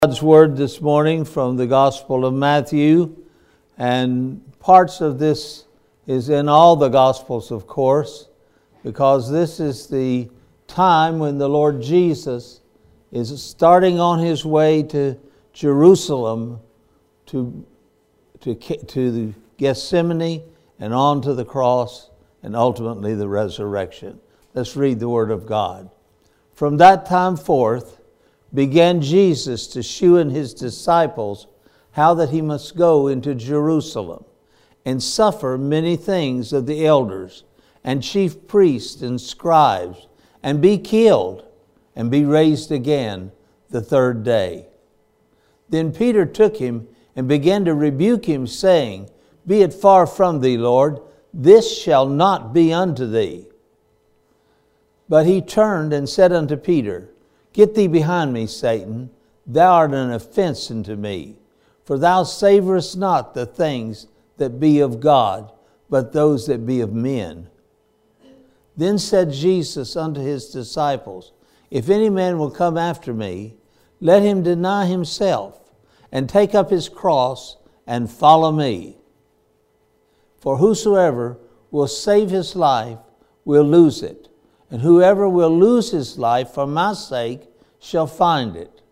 God's Word this morning from the Gospel of Matthew, and parts of this is in all the Gospels, of course, because this is the time when the Lord Jesus is starting on His way to Jerusalem, to the Gethsemane, and on to the cross, and ultimately the resurrection. Let's read the Word of God. From that time forth, began Jesus to shew in His disciples how that He must go into Jerusalem and suffer many things of the elders and chief priests and scribes, and be killed, and be raised again the third day. Then Peter took Him and began to rebuke Him, saying, Be it far from Thee, Lord, this shall not be unto Thee. But He turned and said unto Peter, Get thee behind me, Satan. Thou art an offense unto me. For thou savorest not the things that be of God, but those that be of men. Then said Jesus unto His disciples, If any man will come after me, let him deny himself, and take up his cross, and follow me. For whosoever will save his life will lose it. And whoever will lose his life for my sake shall find it.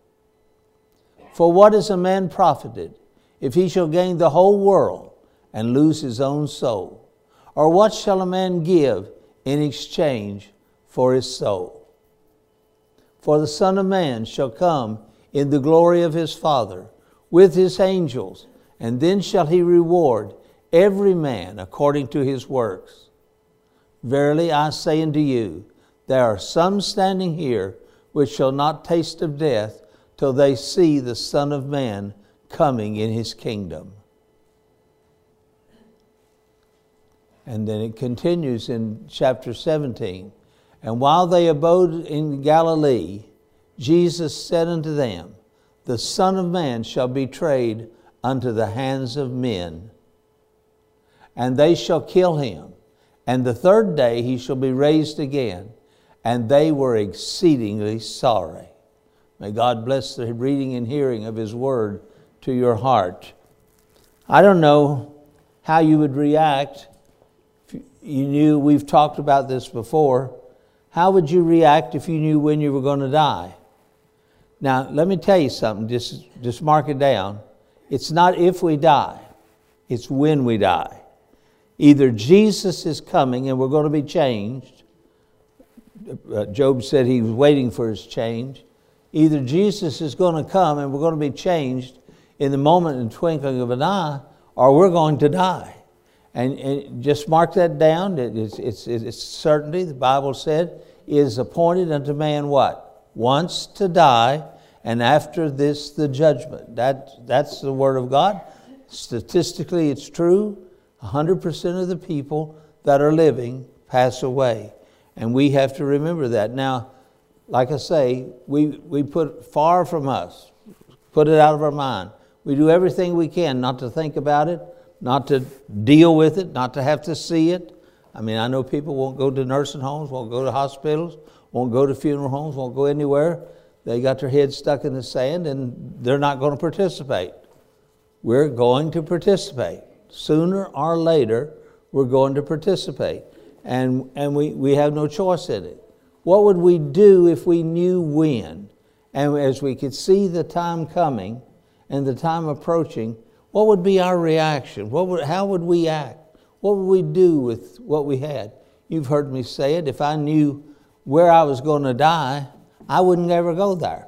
For what is a man profited, if he shall gain the whole world and lose his own soul? Or what shall a man give in exchange for his soul? For the Son of Man shall come in the glory of His Father with His angels, and then shall He reward every man according to his works. Verily I say unto you, there are some standing here which shall not taste of death till they see the Son of Man coming in His kingdom. And then it continues in chapter 17. And while they abode in Galilee, Jesus said unto them, The Son of Man shall be betrayed unto the hands of men, and they shall kill Him. And the third day He shall be raised again. And they were exceedingly sorry. May God bless the reading and hearing of His Word to your heart. I don't know how you would react if you knew, we've talked about this before, how would you react if you knew when you were going to die? Now, let me tell you something, just mark it down. It's not if we die, it's when we die. Either Jesus is coming and we're going to be changed. Job said he was waiting for his change. Either Jesus is going to come and we're going to be changed in the moment and twinkling of an eye, or we're going to die. And just mark that down. It's certainty. The Bible said, is appointed unto man what? Once to die, and after this the judgment. That's the Word of God. Statistically, it's true. 100% of the people that are living pass away. And we have to remember that. Now, like I say, we put far from us, put it out of our mind. We do everything we can not to think about it, not to deal with it, not to have to see it. I mean, I know people won't go to nursing homes, won't go to hospitals, won't go to funeral homes, won't go anywhere. They got their heads stuck in the sand and they're not going to participate. We're going to participate. Sooner or later, we're going to participate. And we have no choice in it. What would we do if we knew when? And as we could see the time coming and the time approaching, what would be our reaction? How would we act? What would we do with what we had? You've heard me say it. If I knew where I was going to die, I wouldn't ever go there.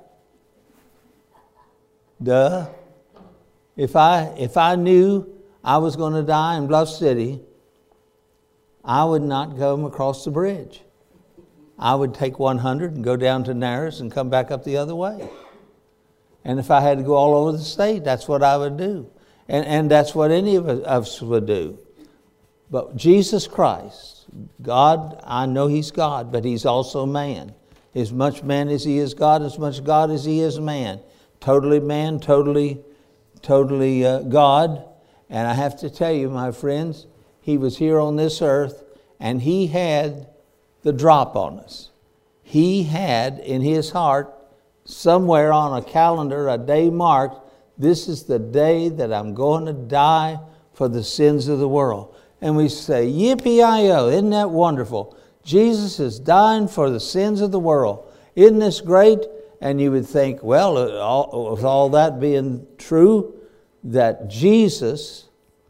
Duh. If I knew I was going to die in Bluff City, I would not come across the bridge. I would take 100 and go down to Narrows and come back up the other way. And if I had to go all over the state, that's what I would do. And that's what any of us would do. But Jesus Christ, God, I know He's God, but He's also man. As much man as He is God, as much God as He is man. Totally man, totally God. And I have to tell you, my friends, He was here on this earth, and He had the drop on us. He had in His heart somewhere on a calendar, a day marked, this is the day that I'm going to die for the sins of the world. And we say, yippee-yi-yo, isn't that wonderful? Jesus is dying for the sins of the world. Isn't this great? And you would think, well, with all that being true, that Jesus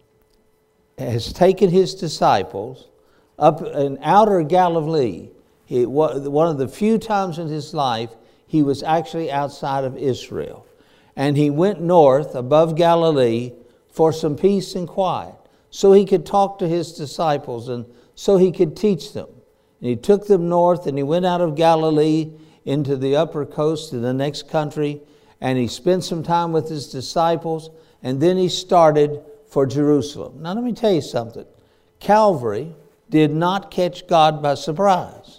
has taken his disciples up in outer Galilee. One of the few times in his life he was actually outside of Israel. And he went north above Galilee for some peace and quiet, so he could talk to his disciples and so he could teach them. And he took them north, and he went out of Galilee into the upper coast of the next country, and he spent some time with his disciples, and then he started for Jerusalem. Now let me tell you something. Calvary did not catch God by surprise.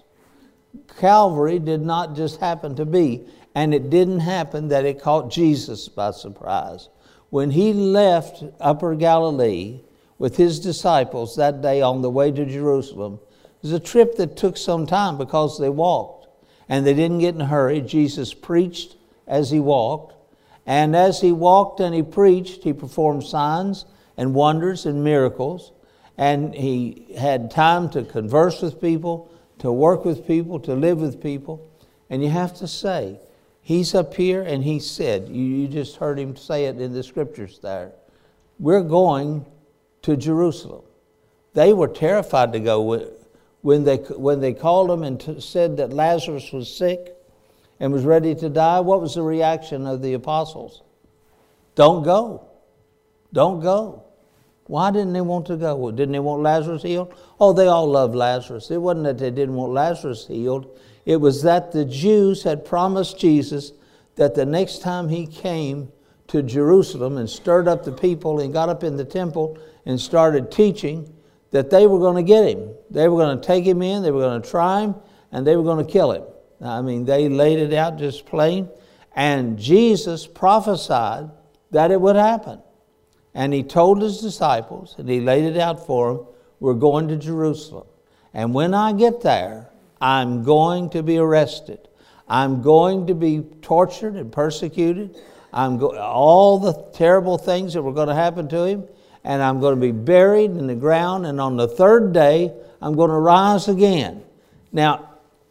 Calvary did not just happen to be, and it didn't happen that it caught Jesus by surprise. When he left Upper Galilee with his disciples that day on the way to Jerusalem, it was a trip that took some time because they walked, and they didn't get in a hurry. Jesus preached as he walked, and as he walked and he preached, he performed signs and wonders and miracles, and he had time to converse with people, to work with people, to live with people. And you have to say, he's up here and he said, you just heard him say it in the scriptures there, we're going to Jerusalem. They were terrified to go. When they called him and said that Lazarus was sick and was ready to die, what was the reaction of the apostles? Don't go. Don't go. Why didn't they want to go? Didn't they want Lazarus healed? Oh, they all loved Lazarus. It wasn't that they didn't want Lazarus healed. It was that the Jews had promised Jesus that the next time he came to Jerusalem and stirred up the people and got up in the temple and started teaching, that they were going to get him. They were going to take him in, they were going to try him, and they were going to kill him. I mean, they laid it out just plain. And Jesus prophesied that it would happen. And he told his disciples, and he laid it out for them, we're going to Jerusalem. And when I get there, I'm going to be arrested. I'm going to be tortured and persecuted. All the terrible things that were going to happen to him. And I'm going to be buried in the ground, and on the third day, I'm going to rise again. Now,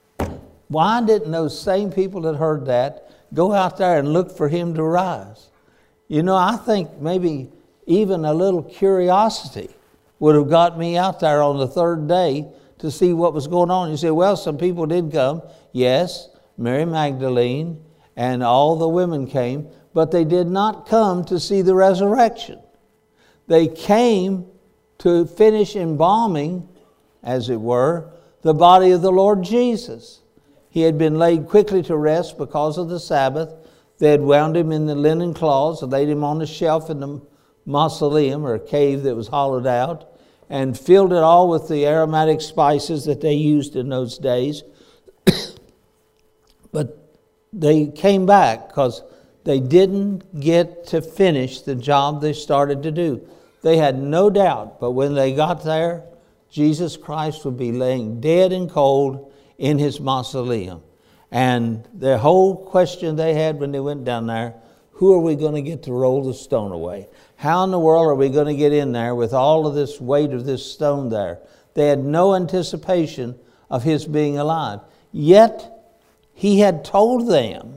why didn't those same people that heard that go out there and look for him to rise? You know, I think maybe even a little curiosity would have got me out there on the third day to see what was going on. You say, well, some people did come. Yes, Mary Magdalene and all the women came, but they did not come to see the resurrection. They came to finish embalming, as it were, the body of the Lord Jesus. He had been laid quickly to rest because of the Sabbath. They had wound him in the linen cloths and laid him on a shelf in the mausoleum, or a cave that was hollowed out, and filled it all with the aromatic spices that they used in those days. But they came back because they didn't get to finish the job they started to do. They had no doubt, but when they got there, Jesus Christ would be laying dead and cold in his mausoleum. And the whole question they had when they went down there, who are we going to get to roll the stone away? How in the world are we going to get in there with all of this weight of this stone there? They had no anticipation of his being alive. Yet, he had told them,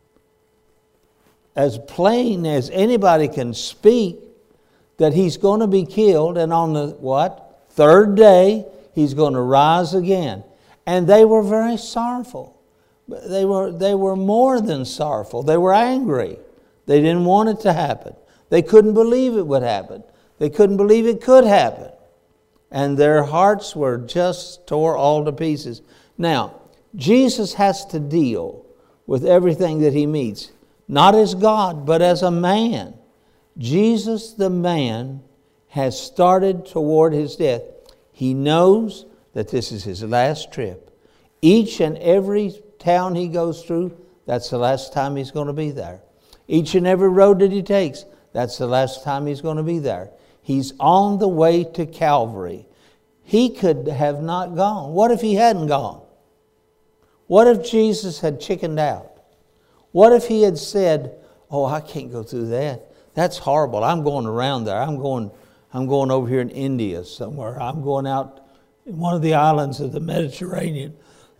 as plain as anybody can speak, that he's going to be killed, and on the, third day, he's going to rise again. And they were very sorrowful. They were more than sorrowful. They were angry. They didn't want it to happen. They couldn't believe it would happen. They couldn't believe it could happen. And their hearts were just tore all to pieces. Now, Jesus has to deal with everything that he meets, not as God, but as a man. Jesus, the man, has started toward his death. He knows that this is his last trip. Each and every town he goes through, that's the last time he's going to be there. Each and every road that he takes, that's the last time he's going to be there. He's on the way to Calvary. He could have not gone. What if he hadn't gone? What if Jesus had chickened out? What if he had said, oh, I can't go through that. That's horrible. I'm going around there. I'm going over here in India somewhere. I'm going out in one of the islands of the Mediterranean.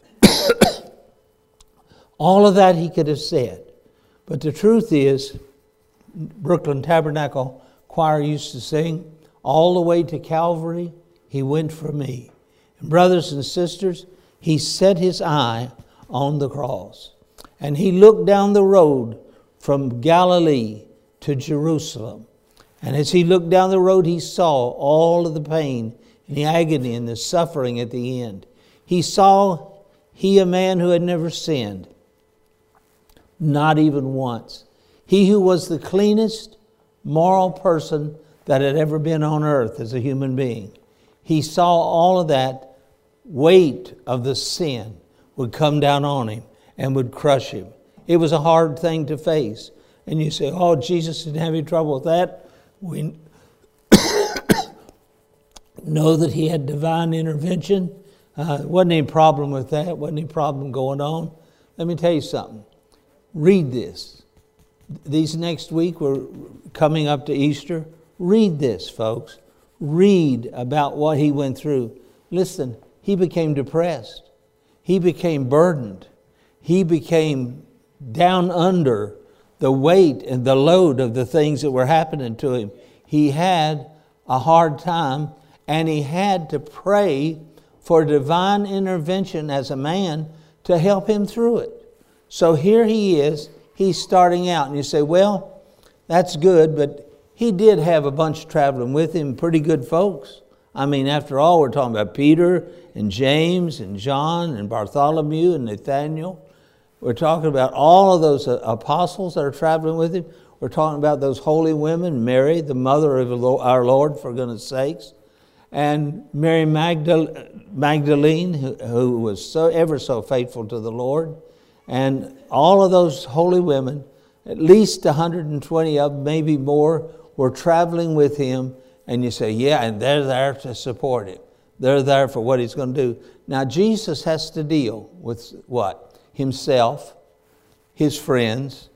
All of that he could have said. But the truth is, Brooklyn Tabernacle Choir used to sing, all the way to Calvary, he went for me. And brothers and sisters, he set his eye on the cross. And he looked down the road from Galilee to Jerusalem. And as he looked down the road, he saw all of the pain and the agony and the suffering at the end. He saw a man who had never sinned, not even once. He who was the cleanest moral person that had ever been on earth as a human being. He saw all of that weight of the sin would come down on him and would crush him. It was a hard thing to face. And you say, oh, Jesus didn't have any trouble with that. We know that he had divine intervention. Wasn't any problem with that. Wasn't any problem going on. Let me tell you something. Read this. These next week, we're coming up to Easter. Read this, folks. Read about what he went through. Listen, he became depressed. He became burdened. He became down under the weight and the load of the things that were happening to him. He had a hard time, and he had to pray for divine intervention as a man to help him through it. So here he is, he's starting out, and you say, well, that's good, but he did have a bunch traveling with him, pretty good folks. I mean, after all, we're talking about Peter and James and John and Bartholomew and Nathaniel. We're talking about all of those apostles that are traveling with him. We're talking about those holy women, Mary, the mother of our Lord, for goodness sakes, and Mary Magdalene, who was ever so faithful to the Lord. And all of those holy women, at least 120 of them, maybe more, were traveling with him. And you say, yeah, and they're there to support him. They're there for what he's going to do. Now, Jesus has to deal with what? Himself, his friends,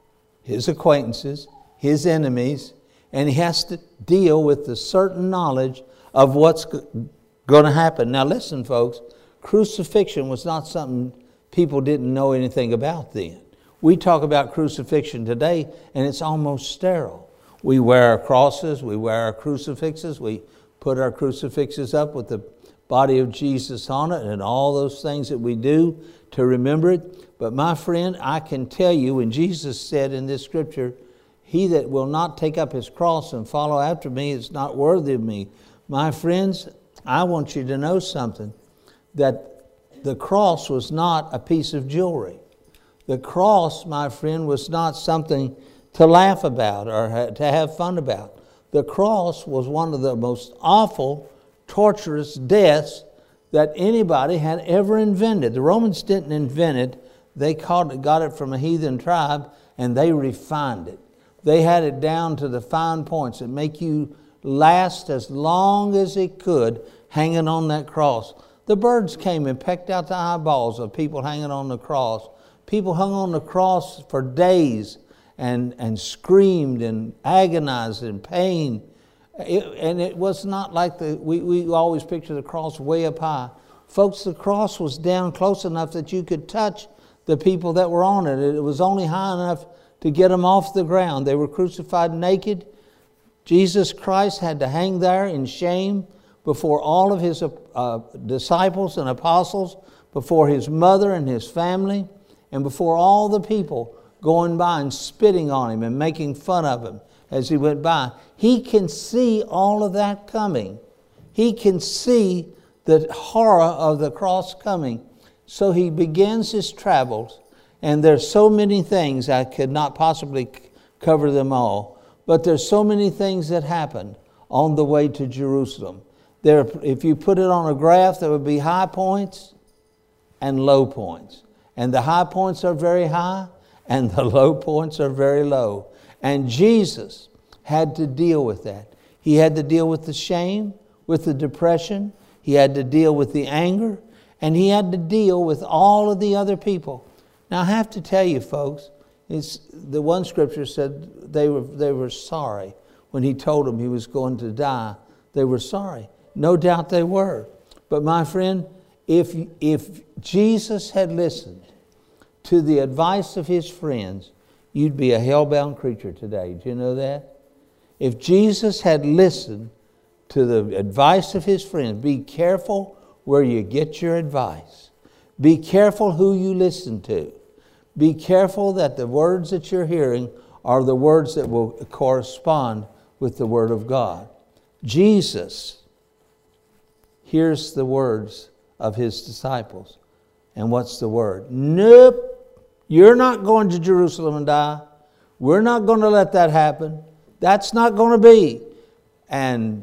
his acquaintances, his enemies, and he has to deal with the certain knowledge of what's going to happen. Now listen, folks, crucifixion was not something people didn't know anything about then. We talk about crucifixion today, and it's almost sterile. We wear our crosses, we wear our crucifixes, we put our crucifixes up with the body of Jesus on it, and all those things that we do to remember it. But my friend, I can tell you, when Jesus said in this scripture, he that will not take up his cross and follow after me is not worthy of me. My friends, I want you to know something, that the cross was not a piece of jewelry. The cross, my friend, was not something to laugh about or to have fun about. The cross was one of the most awful, torturous deaths that anybody had ever invented. The Romans didn't invent it. They got it from a heathen tribe, and they refined it. They had it down to the fine points that make you last as long as it could hanging on that cross. The birds came and pecked out the eyeballs of people hanging on the cross. People hung on the cross for days and screamed and agonized in pain. And it was not like we always picture the cross way up high. Folks, the cross was down close enough that you could touch the people that were on it. It was only high enough to get them off the ground. They were crucified naked. Jesus Christ had to hang there in shame before all of his disciples and apostles, before his mother and his family, and before all the people going by and spitting on him and making fun of him as he went by. He can see all of that coming. He can see the horror of the cross coming. So he begins his travels, and there's so many things, I could not possibly cover them all, but there's so many things that happened on the way to Jerusalem. If you put it on a graph, there would be high points and low points. And the high points are very high, and the low points are very low. And Jesus had to deal with that. He had to deal with the shame, with the depression. He had to deal with the anger, and he had to deal with all of the other people. Now, I have to tell you, folks, The one scripture said they were sorry. When he told them he was going to die, they were sorry. No doubt they were. But my friend, if Jesus had listened to the advice of his friends, you'd be a hell-bound creature today. Do you know that? If Jesus had listened to the advice of his friends, be careful where you get your advice. Be careful who you listen to. Be careful that the words that you're hearing are the words that will correspond with the Word of God. Jesus hears the words of his disciples. And what's the word? Nope, you're not going to Jerusalem and die. We're not going to let that happen. That's not going to be. And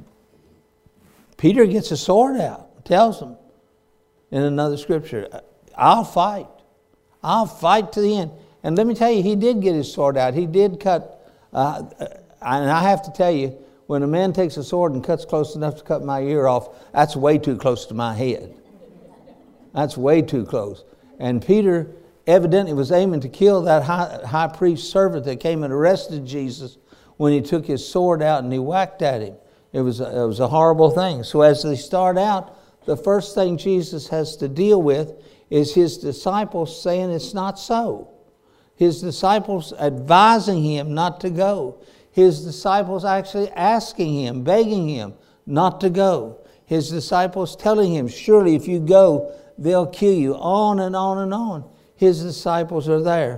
Peter gets a sword out, tells them in another scripture, I'll fight. I'll fight to the end. And let me tell you, he did get his sword out. He did cut, and I have to tell you, when a man takes a sword and cuts close enough to cut my ear off, that's way too close to my head. That's way too close. And Peter evidently was aiming to kill that high priest servant that came and arrested Jesus when he took his sword out and he whacked at him. It was a horrible thing. So as they start out, the first thing Jesus has to deal with is his disciples saying it's not so. His disciples advising him not to go. His disciples actually asking him, begging him not to go. His disciples telling him, surely if you go, they'll kill you. On and on and on. His disciples are there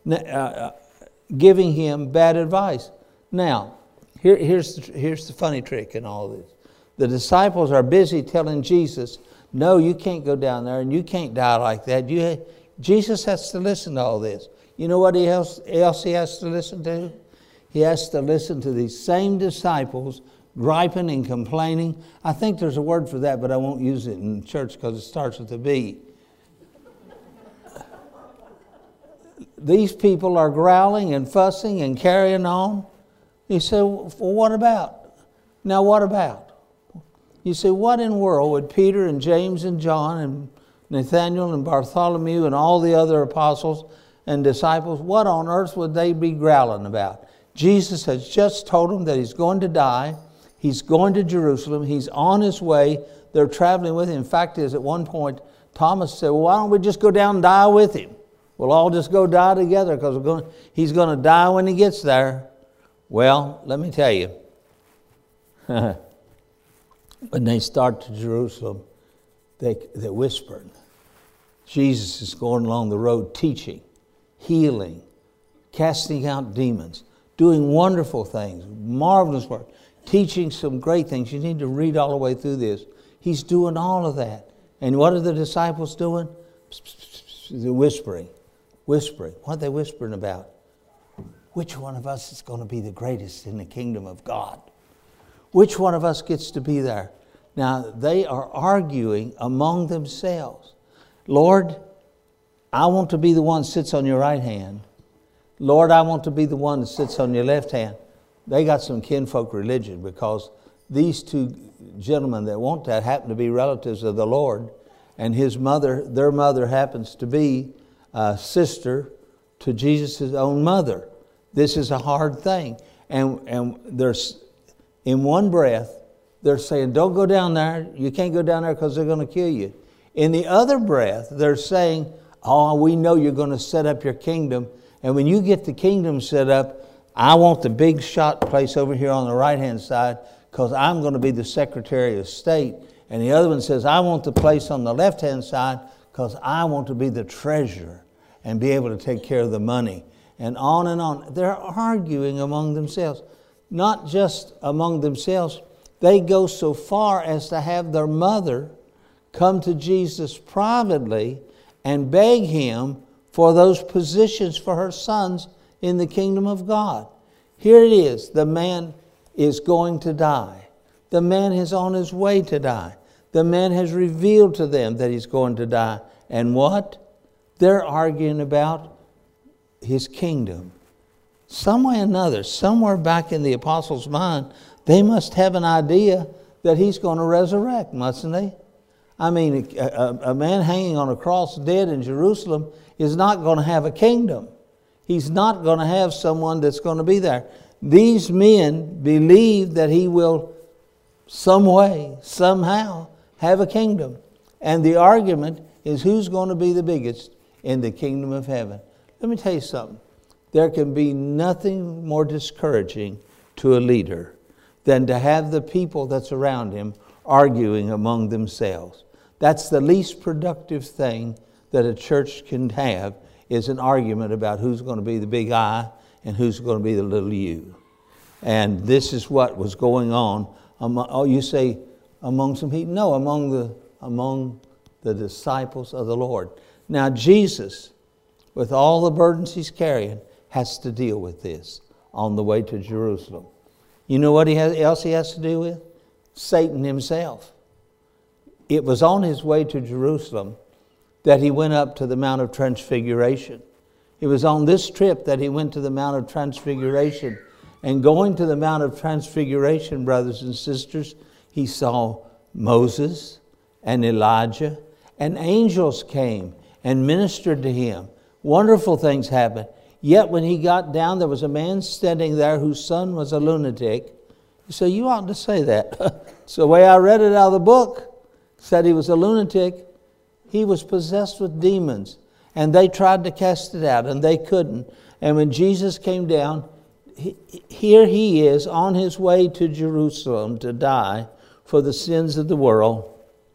giving him bad advice. Now, here's the funny trick in all this. The disciples are busy telling Jesus, no, you can't go down there and you can't die like that. Jesus has to listen to all this. You know what else he has to listen to? He has to listen to these same disciples griping and complaining. I think there's a word for that, but I won't use it in church because it starts with a B. These people are growling and fussing and carrying on. You say, well, what about? Now, what about? You say, what in the world would Peter and James and John and Nathaniel and Bartholomew and all the other apostles and disciples, what on earth would they be growling about? Jesus has just told them that he's going to die. He's going to Jerusalem. He's on his way. They're traveling with him. In fact, at one point, Thomas said, well, why don't we just go down and die with him? We'll all just go die together because he's going to die when he gets there. Well, let me tell you, when they start to Jerusalem, they're whispering. Jesus is going along the road teaching, healing, casting out demons, doing wonderful things, marvelous work, teaching some great things. You need to read all the way through this. He's doing all of that. And what are the disciples doing? They're whispering. What are they whispering about? Which one of us is going to be the greatest in the kingdom of God? Which one of us gets to be there? Now, they are arguing among themselves. Lord, I want to be the one that sits on your right hand. Lord, I want to be the one that sits on your left hand. They got some kinfolk religion because these two gentlemen that want that happen to be relatives of the Lord, and his mother, their mother happens to be a sister to Jesus' own mother. This is a hard thing. And there's, in one breath, they're saying, don't go down there. You can't go down there because they're going to kill you. In the other breath, they're saying, oh, we know you're going to set up your kingdom. And when you get the kingdom set up, I want the big shot place over here on the right-hand side because I'm going to be the Secretary of State. And the other one says, I want the place on the left-hand side because I want to be the treasurer and be able to take care of the money. And on and on. They're arguing among themselves. Not just among themselves. They go so far as to have their mother come to Jesus privately and beg him for those positions for her sons in the kingdom of God. Here it is. The man is going to die. The man is on his way to die. The man has revealed to them that he's going to die. And what? They're arguing about his kingdom. Some way or another, somewhere back in the apostles' mind, they must have an idea that he's going to resurrect, mustn't they? I mean, a man hanging on a cross dead in Jerusalem is not going to have a kingdom. He's not going to have someone that's going to be there. These men believe that he will some way, somehow, have a kingdom. And the argument is who's going to be the biggest in the kingdom of heaven. Let me tell you something. There can be nothing more discouraging to a leader than to have the people that's around him arguing among themselves. That's the least productive thing that a church can have, is an argument about who's going to be the big I and who's going to be the little you. And this is what was going on. You say among some people? No, among the disciples of the Lord. Now Jesus, with all the burdens he's carrying, has to deal with this on the way to Jerusalem. You know what else he has to deal with? Satan himself. It was on his way to Jerusalem that he went up to the Mount of Transfiguration. It was on this trip that he went to the Mount of Transfiguration. And going to the Mount of Transfiguration, brothers and sisters, he saw Moses and Elijah, and angels came and ministered to him. Wonderful things happened. Yet when he got down, there was a man standing there whose son was a lunatic. You say, you ought to say that. It's the way I read it out of the book. Said he was a lunatic. He was possessed with demons. And they tried to cast it out, and they couldn't. And when Jesus came down, here he is on his way to Jerusalem to die for the sins of the world.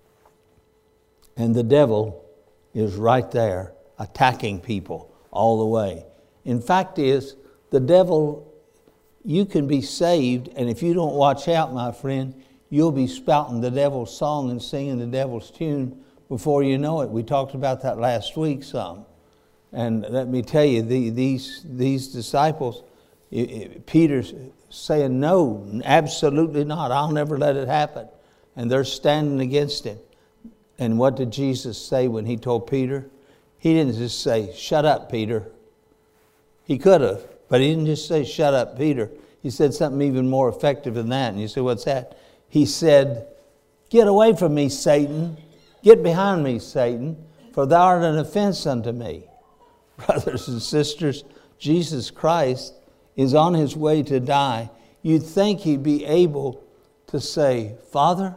And the devil is right there attacking people all the way. In fact is, the devil, you can be saved, and if you don't watch out, my friend, you'll be spouting the devil's song and singing the devil's tune before you know it. We talked about that last week some. And let me tell you, these disciples, Peter's saying, no, absolutely not. I'll never let it happen. And they're standing against him. And what did Jesus say when he told Peter? He didn't just say, shut up, Peter. He could have, but he didn't just say, shut up, Peter. He said something even more effective than that. And you say, what's that? He said, get away from me, Satan. Get behind me, Satan, for thou art an offense unto me. Brothers and sisters, Jesus Christ is on his way to die. You'd think he'd be able to say, Father,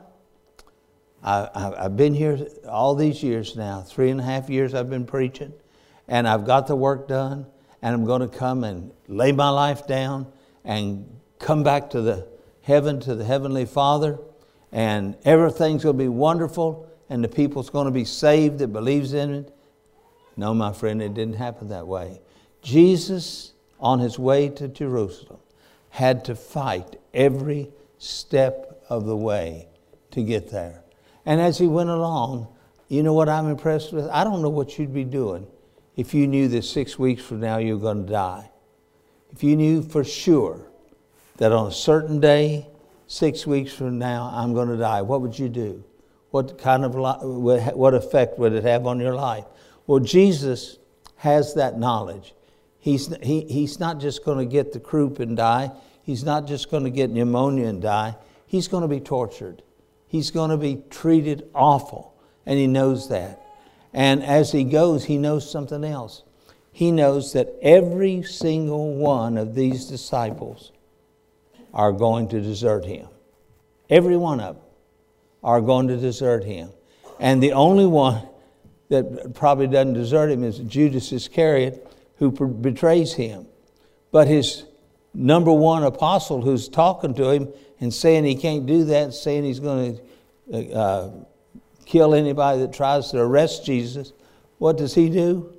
I've been here all these years now, 3.5 years I've been preaching, and I've got the work done, and I'm going to come and lay my life down and come back to the heaven, to the Heavenly Father, and everything's going to be wonderful, and the people's going to be saved that believes in it. No, my friend, it didn't happen that way. Jesus, on his way to Jerusalem, had to fight every step of the way to get there. And as he went along, you know what I'm impressed with? I don't know what you'd be doing if you knew that 6 weeks from now you're going to die. If you knew for sure that on a certain day, 6 weeks from now, I'm going to die, what would you do? What kind of what effect would it have on your life? Well, Jesus has that knowledge. He's not just going to get the croup and die. He's not just going to get pneumonia and die. He's going to be tortured. He's going to be treated awful, and he knows that. And as he goes, he knows something else. He knows that every single one of these disciples are going to desert him. Every one of them are going to desert him. And the only one that probably doesn't desert him is Judas Iscariot, who betrays him. But his number one apostle who's talking to him and saying he can't do that, saying he's going to kill anybody that tries to arrest Jesus, what does he do?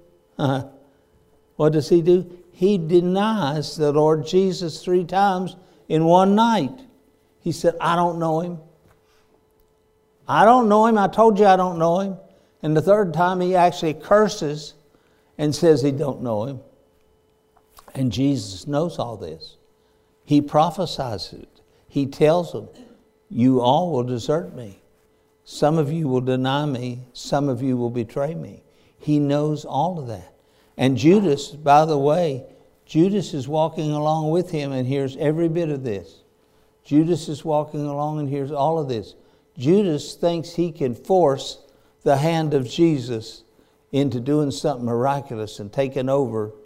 What does he do? He denies the Lord Jesus 3 times in one night. He said, I don't know him. I don't know him. I told you I don't know him. And the third time he actually curses and says he don't know him. And Jesus knows all this. He prophesies it. He tells them, you all will desert me. Some of you will deny me. Some of you will betray me. He knows all of that. And Judas, by the way, Judas is walking along with him and hears every bit of this. Judas is walking along and hears all of this. Judas thinks he can force the hand of Jesus into doing something miraculous and taking over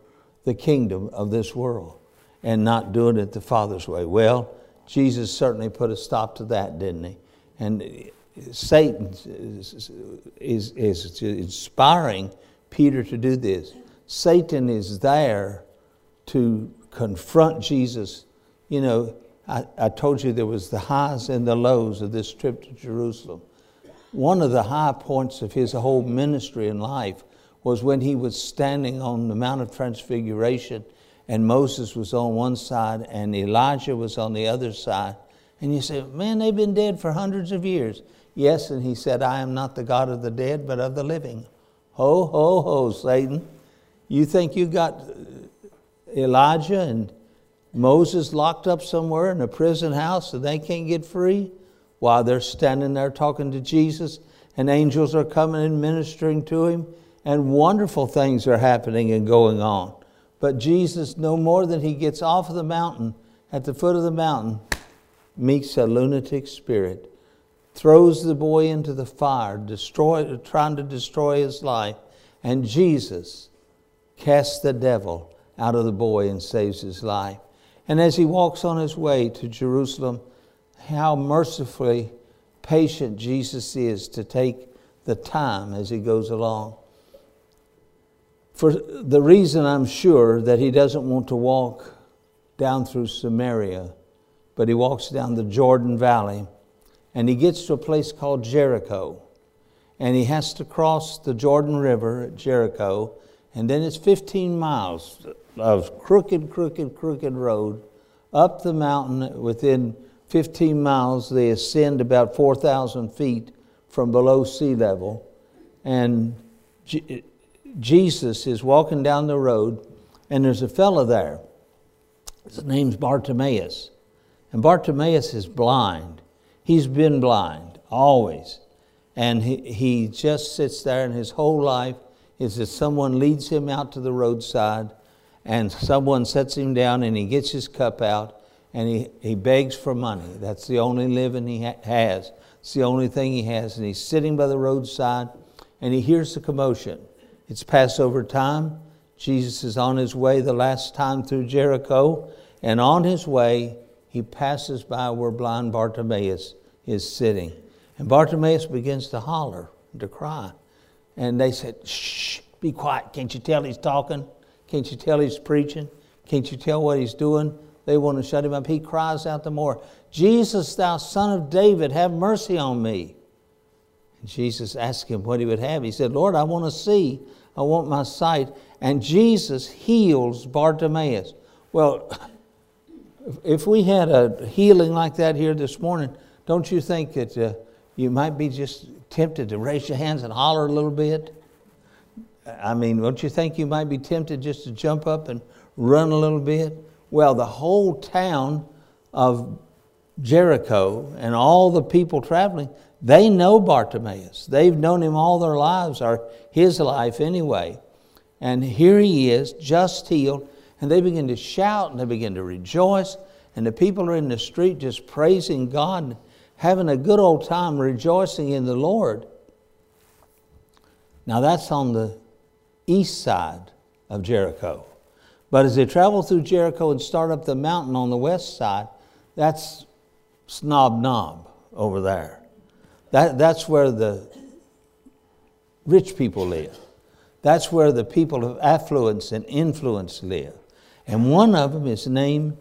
the kingdom of this world and not doing it the Father's way. Well, Jesus certainly put a stop to that, didn't he? And Satan is inspiring Peter to do this. Satan is there to confront Jesus. You know, I told you there was the highs and the lows of this trip to Jerusalem. One of the high points of his whole ministry and life was when he was standing on the Mount of Transfiguration and Moses was on one side and Elijah was on the other side. And you say, man, they've been dead for hundreds of years. Yes, and he said, I am not the God of the dead, but of the living. Ho, ho, ho, Satan. You think you got Elijah and Moses locked up somewhere in a prison house and they can't get free? While they're standing there talking to Jesus and angels are coming and ministering to him and wonderful things are happening and going on. But Jesus, no more than he gets off of the mountain, at the foot of the mountain, meets a lunatic spirit, throws the boy into the fire, trying to destroy his life. And Jesus casts the devil out of the boy and saves his life. And as he walks on his way to Jerusalem, how mercifully patient Jesus is to take the time as he goes along. For the reason, I'm sure, that he doesn't want to walk down through Samaria, but he walks down the Jordan Valley, and he gets to a place called Jericho. And he has to cross the Jordan River at Jericho, and then it's 15 miles of crooked road up the mountain. Within 15 miles, they ascend about 4,000 feet from below sea level. And Jesus is walking down the road, and there's a fellow there. His name's Bartimaeus. And Bartimaeus is blind. He's been blind, always. And he just sits there, and his whole life is that someone leads him out to the roadside, and someone sets him down, and he gets his cup out, and he begs for money. That's the only living he has. It's the only thing he has. And he's sitting by the roadside, and he hears the commotion. It's Passover time. Jesus is on his way the last time through Jericho, and on his way, he passes by where blind Bartimaeus is sitting. And Bartimaeus begins to holler, to cry. And they said, shh, be quiet. Can't you tell he's talking? Can't you tell he's preaching? Can't you tell what he's doing? They want to shut him up. He cries out the more, Jesus, thou son of David, have mercy on me. And Jesus asked him what he would have. He said, Lord, I want to see. I want my sight. And Jesus heals Bartimaeus. Well, if we had a healing like that here this morning, don't you think that you might be just tempted to raise your hands and holler a little bit? I mean, don't you think you might be tempted just to jump up and run a little bit? Well, the whole town of Jericho and all the people traveling, they know Bartimaeus. They've known him all their lives, or his life anyway. And here he is, just healed. And they begin to shout and they begin to rejoice. And the people are in the street just praising God, having a good old time, rejoicing in the Lord. Now that's on the east side of Jericho. But as they travel through Jericho and start up the mountain on the west side, that's Snob Knob over there. That's where the rich people live. That's where the people of affluence and influence live. And one of them is named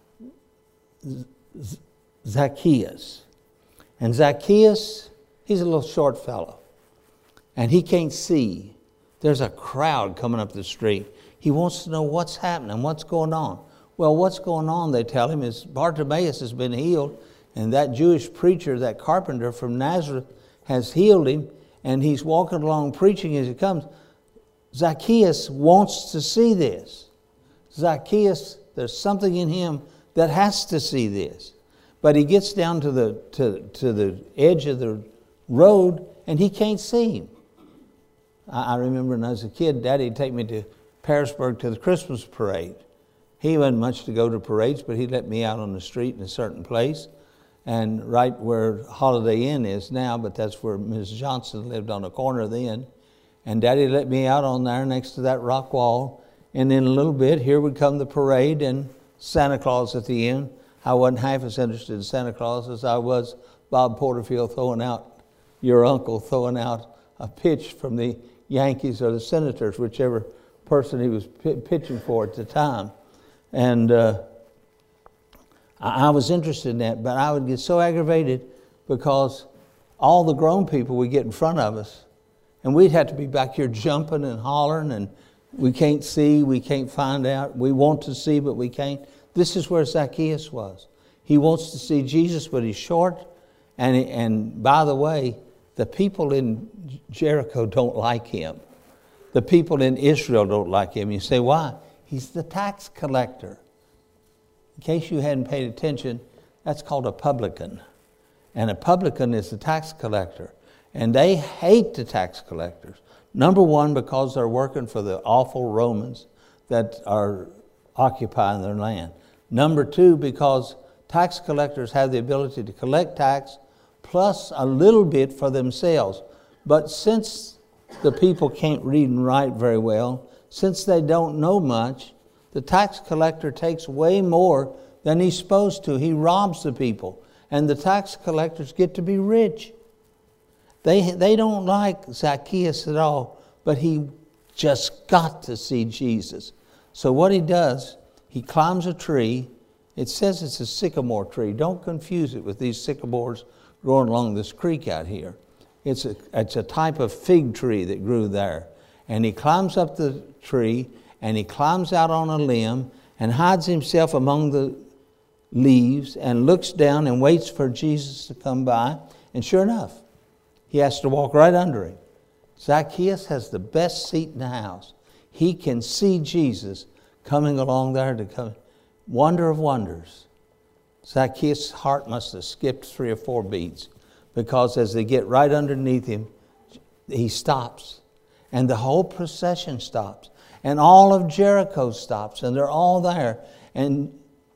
Zacchaeus. And Zacchaeus, he's a little short fellow. And he can't see. There's a crowd coming up the street. He wants to know what's happening, what's going on. Well, what's going on, they tell him, is Bartimaeus has been healed. And that Jewish preacher, that carpenter from Nazareth, has healed him. And he's walking along preaching as he comes. Zacchaeus wants to see this. Zacchaeus, there's something in him that has to see this. But he gets down to the edge of the road and he can't see him. I remember when I was a kid, Daddy would take me to Parisburg to the Christmas parade. He wasn't much to go to parades, but he'd let me out on the street in a certain place. And right where Holiday Inn is now, but that's where Ms. Johnson lived on the corner then. And Daddy let me out on there next to that rock wall. And in a little bit, here would come the parade and Santa Claus at the end. I wasn't half as interested in Santa Claus as I was Bob Porterfield your uncle throwing out a pitch from the Yankees or the Senators, whichever person he was pitching for at the time. And I was interested in that, but I would get so aggravated because all the grown people would get in front of us, and we'd have to be back here jumping and hollering, and we can't see, we can't find out. We want to see, but we can't. This is where Zacchaeus was. He wants to see Jesus, but he's short. And by the way, the people in Jericho don't like him. The people in Israel don't like him. You say, why? He's the tax collector. In case you hadn't paid attention, that's called a publican. And a publican is the tax collector. And they hate the tax collectors. Number one, because they're working for the awful Romans that are occupying their land. Number two, because tax collectors have the ability to collect tax plus a little bit for themselves. But since the people can't read and write very well, since they don't know much, the tax collector takes way more than he's supposed to. He robs the people. And the tax collectors get to be rich. They don't like Zacchaeus at all, but he just got to see Jesus. So what he does, he climbs a tree. It says it's a sycamore tree. Don't confuse it with these sycamores growing along this creek out here. It's a type of fig tree that grew there. And he climbs up the tree, and he climbs out on a limb and hides himself among the leaves and looks down and waits for Jesus to come by. And sure enough, he has to walk right under him. Zacchaeus has the best seat in the house. He can see Jesus coming along there to come. Wonder of wonders. Zacchaeus' heart must have skipped 3 or 4 beats, because as they get right underneath him, he stops. And the whole procession stops. And all of Jericho stops. And they're all there. And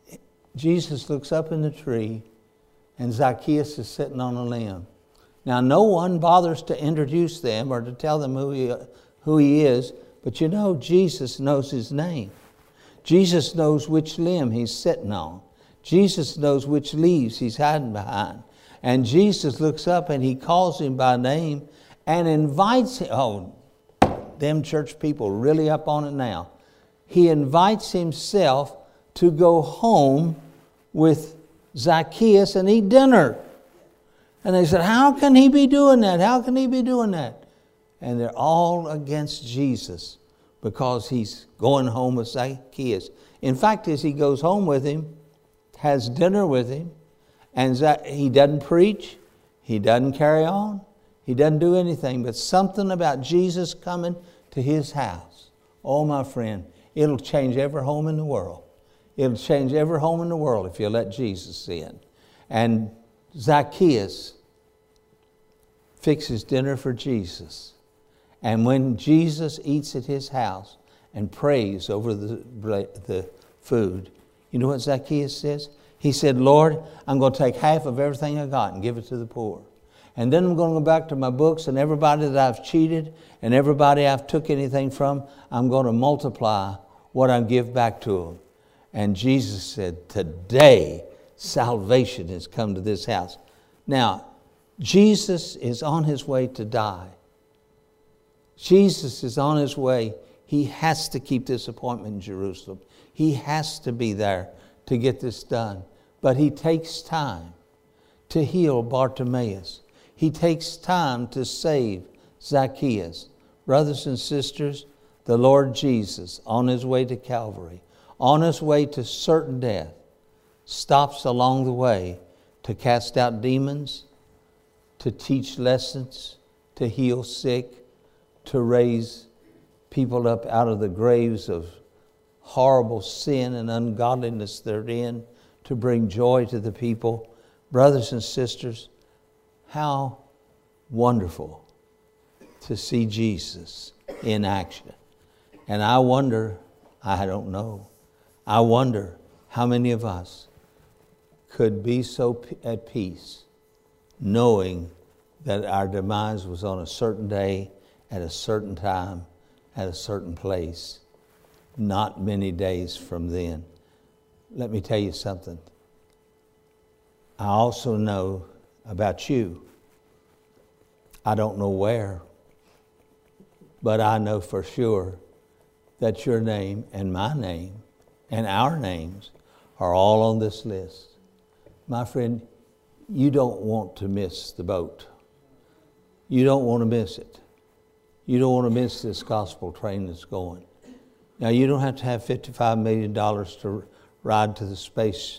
Jesus looks up in the tree, and Zacchaeus is sitting on a limb. Now, no one bothers to introduce them or to tell them who he is, but you know, Jesus knows his name. Jesus knows which limb he's sitting on. Jesus knows which leaves he's hiding behind. And Jesus looks up and he calls him by name and invites him. Oh, them church people really up on it now. He invites himself to go home with Zacchaeus and eat dinner. And they said, how can he be doing that? How can he be doing that? And they're all against Jesus because he's going home with Zacchaeus. In fact, as he goes home with him, has dinner with him, and he doesn't preach, he doesn't carry on, he doesn't do anything, but something about Jesus coming to his house. Oh, my friend, it'll change every home in the world. It'll change every home in the world if you let Jesus in. And Zacchaeus fixes dinner for Jesus. And when Jesus eats at his house and prays over the food, you know what Zacchaeus says? He said, Lord, I'm going to take half of everything I got and give it to the poor. And then I'm going to go back to my books, and everybody that I've cheated and everybody I've took anything from, I'm going to multiply what I give back to them. And Jesus said, today salvation has come to this house. Now, Jesus is on his way to die. Jesus is on his way. He has to keep this appointment in Jerusalem. He has to be there to get this done. But he takes time to heal Bartimaeus. He takes time to save Zacchaeus. Brothers and sisters, the Lord Jesus, on his way to Calvary, on his way to certain death, stops along the way to cast out demons, to teach lessons, to heal sick, to raise people up out of the graves of horrible sin and ungodliness they're in, to bring joy to the people. Brothers and sisters, how wonderful to see Jesus in action. And I wonder, I don't know, I wonder how many of us could be so at peace knowing that our demise was on a certain day, at a certain time, at a certain place. not many days from then. Let me tell you something. I also know about you. I don't know where, but I know for sure that your name and my name and our names are all on this list. My friend, you don't want to miss the boat. You don't want to miss it. You don't want to miss this gospel train that's going. Now, you don't have to have $55 million to ride to the space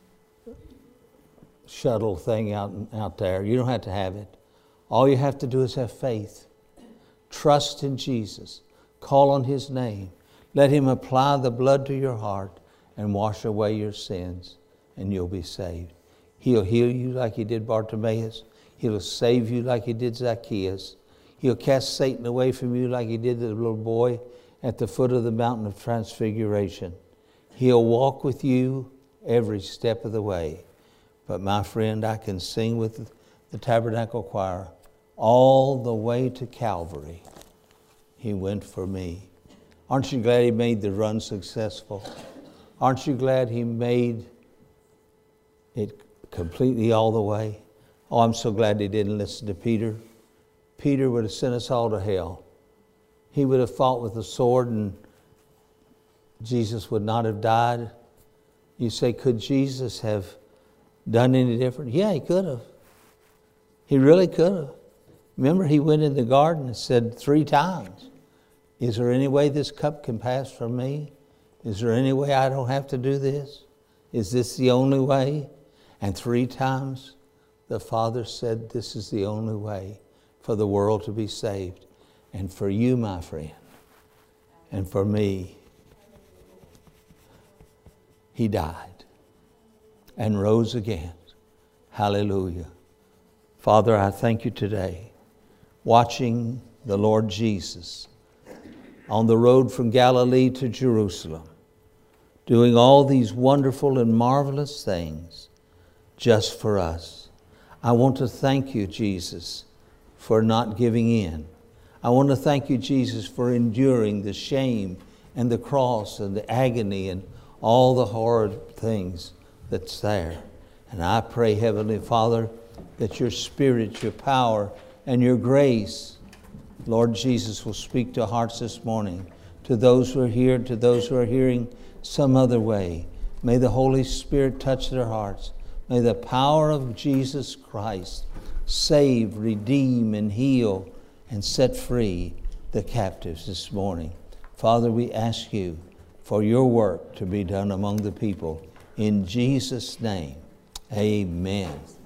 shuttle thing out there. You don't have to have it. All you have to do is have faith. Trust in Jesus. Call on His name. Let Him apply the blood to your heart and wash away your sins, and you'll be saved. He'll heal you like He did Bartimaeus. He'll save you like He did Zacchaeus. He'll cast Satan away from you like He did the little boy at the foot of the mountain of transfiguration. He'll walk with you every step of the way. But my friend, I can sing with the Tabernacle Choir, all the way to Calvary, He went for me. Aren't you glad He made the run successful? Aren't you glad He made it completely all the way? Oh, I'm so glad He didn't listen to Peter. Peter would have sent us all to hell. He would have fought with a sword and Jesus would not have died. You say, could Jesus have done any different? Yeah, He could have. He really could have. Remember, He went in the garden and said 3 times, is there any way this cup can pass from me? Is there any way I don't have to do this? Is this the only way? And 3 times the Father said, this is the only way for the world to be saved. And for you, my friend, and for me, He died and rose again. Hallelujah. Father, I thank You today, watching the Lord Jesus on the road from Galilee to Jerusalem, doing all these wonderful and marvelous things just for us. I want to thank You, Jesus, for not giving in. I want to thank You, Jesus, for enduring the shame and the cross and the agony and all the horrid things that's there. And I pray, Heavenly Father, that Your Spirit, Your power, and Your grace, Lord Jesus, will speak to hearts this morning, to those who are here, to those who are hearing some other way. May the Holy Spirit touch their hearts. May the power of Jesus Christ save, redeem, and heal, and set free the captives this morning. Father, we ask You for Your work to be done among the people. In Jesus' name, amen.